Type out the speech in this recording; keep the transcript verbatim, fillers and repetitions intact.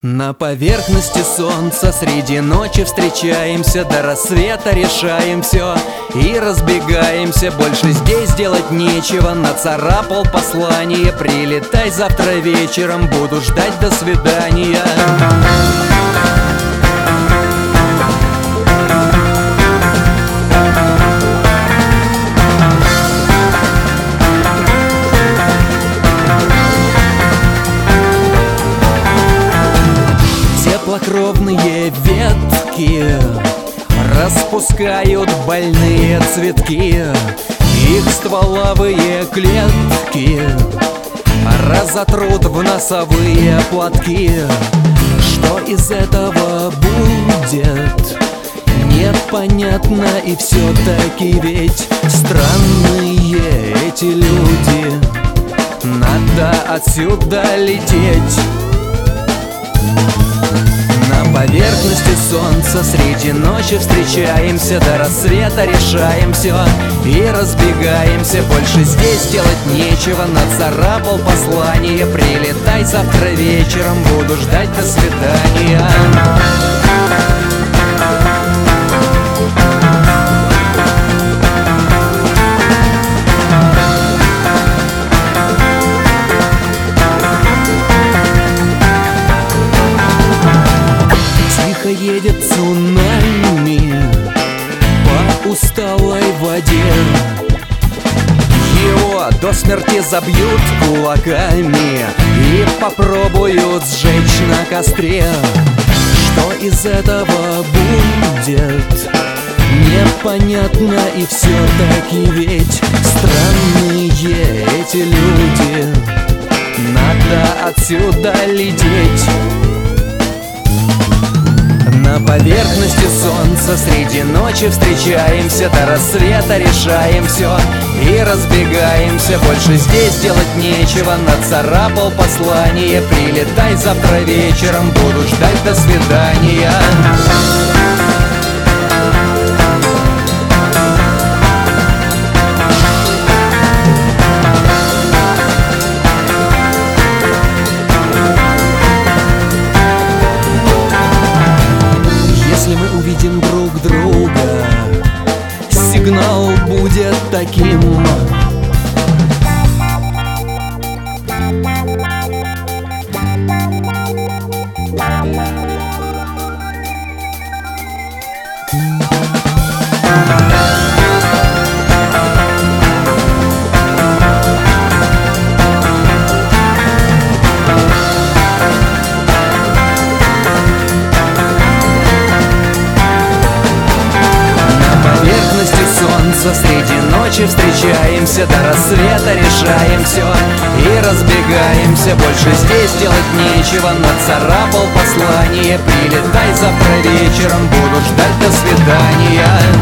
На поверхности солнца среди ночи встречаемся, до рассвета решаем все и разбегаемся. Больше здесь делать нечего, нацарапал послание: прилетай завтра вечером, буду ждать, до свидания. Теплокровные ветки распускают больные цветки, их стволовые клетки разотрут в носовые платки. Что из этого будет, непонятно, и все-таки ведь странные эти люди. Надо отсюда лететь. На поверхности солнца среди ночи встречаемся, до рассвета решаем все и разбегаемся. Больше здесь делать нечего, нацарапал послание: прилетай завтра вечером, буду ждать, до свидания. Едет цунами по усталой воде, его до смерти забьют кулаками и попробуют сжечь на костре. Что из этого будет, непонятно, и все-таки ведь странные эти люди. Надо отсюда лететь. На поверхности солнца среди ночи встречаемся, до рассвета решаем все и разбегаемся. Больше здесь делать нечего, нацарапал послание: прилетай завтра вечером, буду ждать, до свидания. Если мы увидим друг друга, сигнал будет таким: среди ночи встречаемся, до рассвета решаем все и разбегаемся. Больше здесь делать нечего, нацарапал послание: прилетай завтра вечером, буду ждать, до свидания.